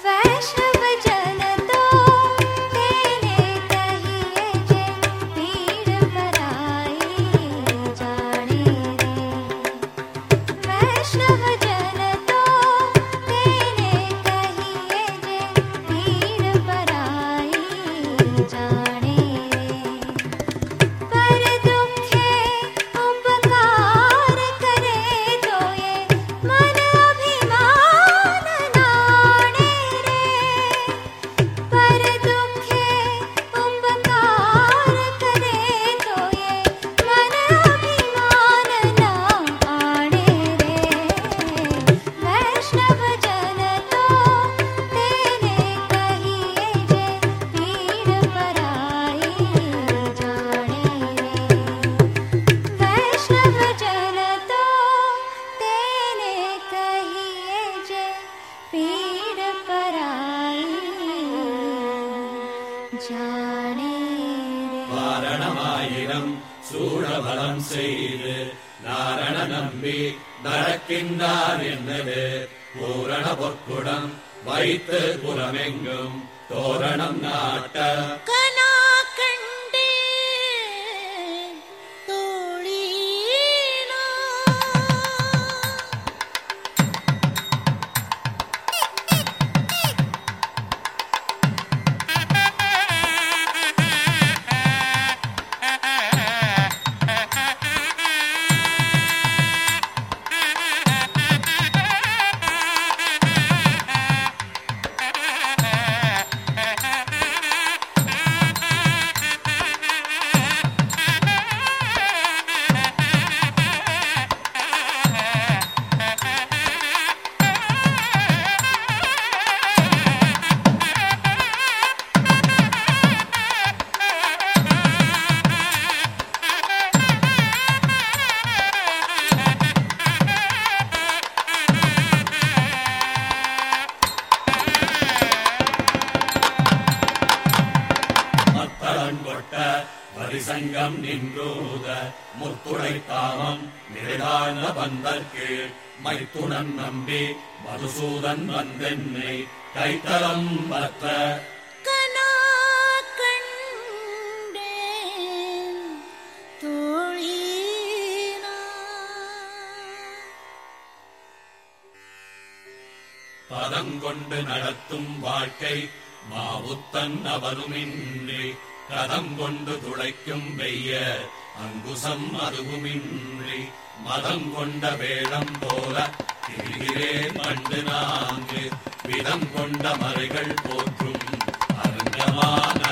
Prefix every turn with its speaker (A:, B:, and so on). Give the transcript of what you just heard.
A: வாரணமாயிரம் சூழபலம் செய்து நாரண நம்பி நடக்கின்றார் என்னது பூரண பொற்குடம் வைத்து புறமெங்கும் தோரணம் நாட்ட பரிசங்கம் நின்றோத முத்துடை தாமம் நிறைதாழ்ந்த பந்தற்கு மைத்துணன் நம்பி மதுசூதன் வந்தென்னை கைத்தலம் பற்ற பதங்கொண்டு நடத்தும் வாழ்க்கை மாவுத்தன் அவருமின்றி கதம் கொண்டு துளைக்கும் வெய்ய அங்குசம் அதுவுமின்றி மதம் கொண்ட வேடம் போல திரிகிறேன் கண்டு நான்கு விதம் கொண்ட மறைகள் போற்றும் அருங்கமான